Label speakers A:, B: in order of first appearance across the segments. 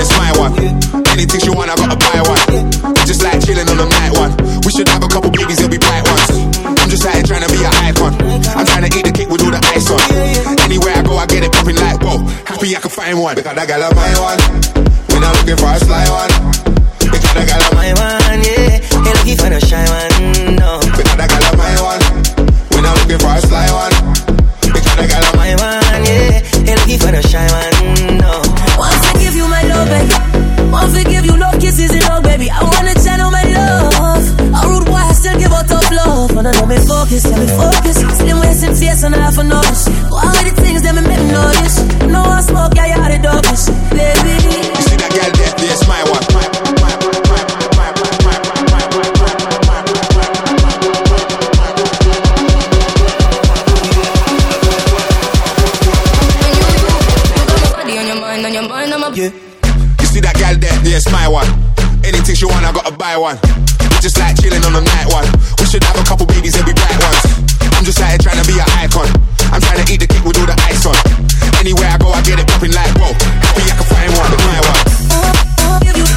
A: yes, my one. Anything she want, I gotta buy one. Just like chilling on the night one. We should have a couple babies, they'll be bright ones. I'm just like trying to be an icon. I'm trying to eat the cake with all the ice on. Anywhere I go, I get it popping like whoa. Happy I can find one. Because that gal a my one. When I'm looking for a sly one. Because that gal a my one, yeah. Ain't looking for no shy one, no. Because that gal a my one. When I'm looking for a sly one. Because that gal a my one, yeah. Ain't looking for no shy one, no.
B: Want to give you my love, baby. Want to give you love, kisses and love, baby. I wanna channel my love. A rude boy, I still give out tough love. Wanna know me focus, let me focus. Slim waist and face and half a nose. All of the things that me make me notice. No one smoke, yeah, you are the dopest, baby.
A: You see that girl there? Yes, my one.
B: Yeah.
A: You see that gal there? Yes, my one. Anything she want, I gotta buy one. We just like chilling on the night one. We should have a couple babies, they'll be bright ones. I'm just like trying to be an icon. I'm trying to eat the cake with all the ice on. Anywhere I go, I get it popping like whoa. Happy I can find one, but my one.
B: Give you.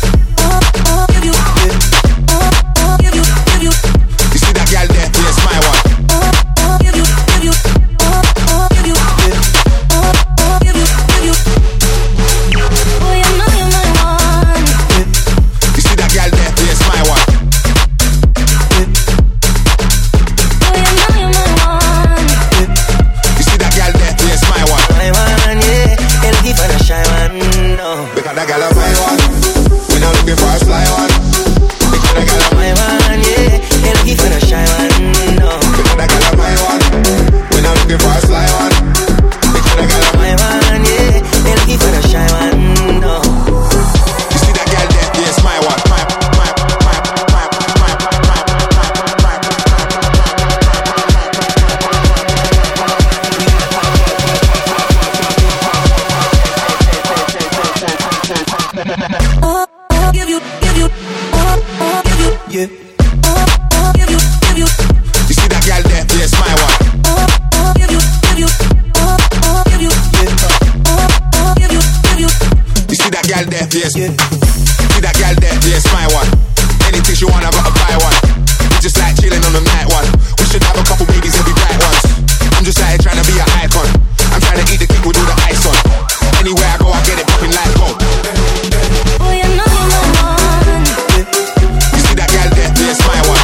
A: You see that gal there? Yes, my one.
B: Give you. Oh, you know you're my one.
A: You see that gal there? Yes, my one.
B: Oh, you know you're my one.
A: You see that gal there? Yes, my one.
B: My one, yeah. Ain't looking for no shy one, no.
A: Because that gal a my one. When I'm looking for a sly one. Because that gal a
B: My one, yeah. Ain't looking for no shy one, no.
A: Because that gal a my one. When I'm looking for a sly one. Because that gal a
B: My one, yeah. Ain't looking for no shy one, no.
A: You see that gal there? Yes, my one.
B: Give you.
A: Yeah. You see that gal there? Yes, my one.
B: Give you.
A: You see that gal there? Yes. See that gal there? Yes, my one. Anything she want, I gotta buy one. We just like chilling on the night one. We should have a couple babies, they'll be bright ones. I'm just like trying to be an icon. I'm trying to eat the cake with all the ice on. Anywhere I go, I get it popping like whoa.
B: Oh, you know you're my one.
A: You see that gal there? Yes, my one.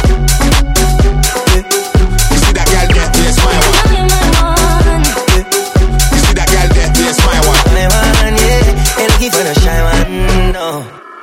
A: You see that gal there? Yes, my one.
B: You're my one.
A: You see that gal there? Yes, my one.
B: My one, yeah. Ain't looking for no shy one, no.